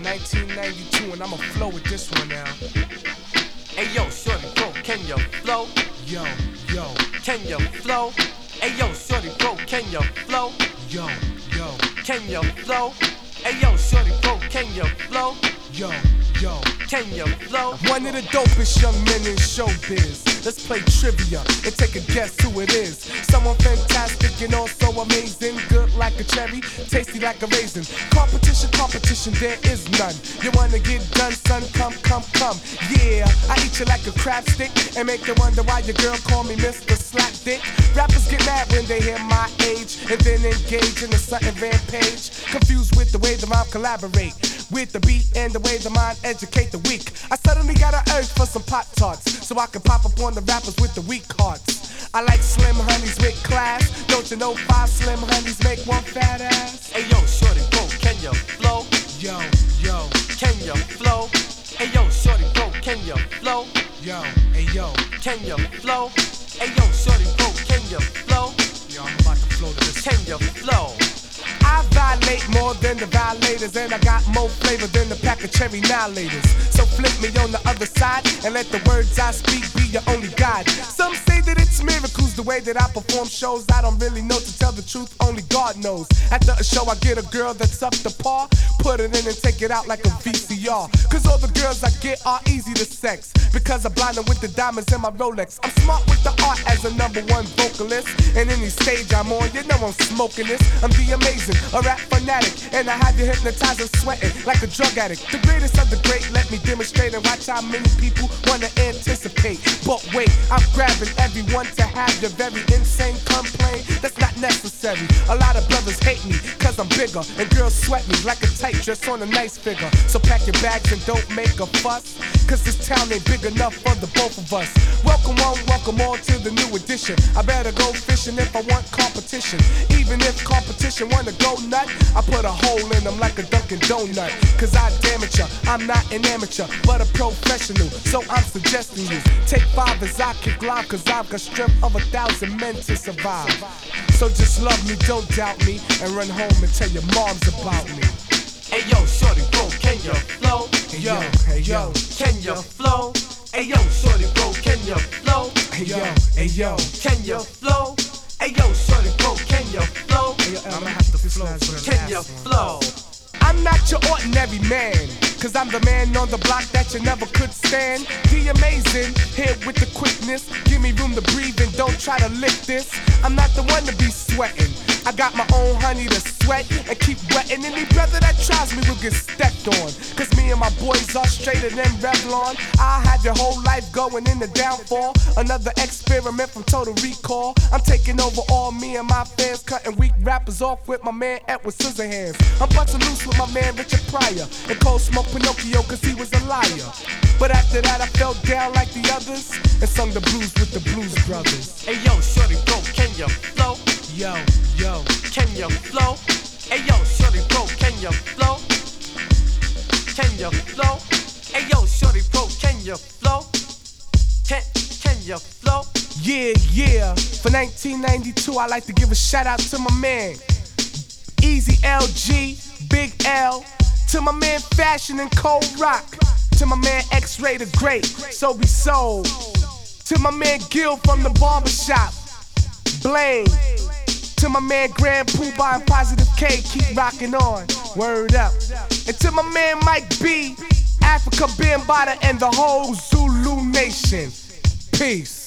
1992, and I'ma flow with this one now. Hey yo, shorty bro, can you flow? Yo, Can you flow? Hey yo, shorty bro, can you flow? yo, Can you flow? Hey yo, shorty bro, can you flow? yo. Can you flow? One of the dopest young men in showbiz. Let's play trivia and take a guess who it is. Someone fantastic and also amazing. Good like a cherry, tasty like a raisin. Competition, there is none. You wanna get done, son? Come. Yeah, I eat you like a crab stick and make you wonder why your girl call me Mr. Slapdick. Rappers get mad when they hear my age and then engage in a sudden rampage. Confused with the way the rhyme collaborate with the beat and the way the mind educate the weak. I suddenly got an urge for some Pop Tarts, so I can pop up on the rappers with the weak hearts. I like slim honeys with class. Don't you know 5 slim honeys make one fat ass? Hey yo, shorty bro, can you flow? Yo, Can you flow? Hey yo, shorty bro, can you flow? hey yo. Can you flow? Hey yo, shorty bro, can you flow? Yo, I'm about to flow to this. Can you flow? I violate more than the violators, and I got more flavor than the pack of cherry annihilators. So flip me on the other side and let the words I speak be your only guide. Some say that it's miracles the way that I perform shows. I don't really know, to tell the truth, only God knows. After a show I get a girl that's up to par, put it in and take it out like a VCR. Cause all the girls I get are easy to sex, because I blind them with the diamonds in my Rolex. I'm smart with the art as a #1 vocalist, and any stage I'm on, you know I'm smoking this. I'm the amazing, a rap fanatic, and I have you hypnotized and sweating like a drug addict. The greatest of the great, let me demonstrate and watch how many people wanna anticipate. But wait, I'm grabbing everyone to have your very insane complaint. That's not necessary. A lot of brothers hate me cause I'm bigger, and girls sweat me like a tight dress on a nice figure. So pack your bags and don't make a fuss, cause this town ain't big enough for the both of us. Welcome on, welcome all to the new edition. I better go fishing if I want competition. Even if competition wanna go nut, I put a hole in them like a Dunkin' Donut. Cause I damage ya, I'm not an amateur, but a professional. So I'm suggesting you take 5 as I kick live, cause I've got strength of 1,000 men to survive. So just love me, don't doubt me, and run home and tell your moms about me. Hey yo, shorty bro, can you flow? Hey yo, Can you flow? Hey yo, shorty bro, can you flow? hey yo. Can you flow? Hey yo, shorty bro, can you flow? I'ma have to flow for the Can last you one. flow? I'm not your ordinary man, cause I'm the man on the block that you never could stand. The amazing, here with the quickness. Give me room to breathe and don't try to lift this. I'm not the one to be sweating. I got my own honey to sweat and keep wetting. Any brother that tries me will get stepped on, cause me and my boys are straighter than Revlon. I had your whole life going in the downfall. Another experiment from Total Recall. I'm taking over all, me and my fans, cutting weak rappers off with my man Edward Scissorhands. I'm busting loose with my man Richard Pryor, and Cold Smoke Pinocchio cause he was a liar. But after that I fell down like the others and sung the blues with the Blues Brothers. Hey yo, shorty bro, can you flow? Yo, Can you flow? Hey yo, shorty bro, can you flow? Can you flow? Hey yo, shorty bro, can you flow? Can you flow? yeah. For 1992 I like to give a shout out to my man Easy LG, Big L, to my man Fashion and Cold Rock, to my man X-Ray the Great, So Be Sold, to my man Gil from the barbershop, Blaine, to my man Grand Poobah and Positive K, keep rocking on, word up. And to my man Mike B, Africa Bambaataa and the whole Zulu Nation. Peace.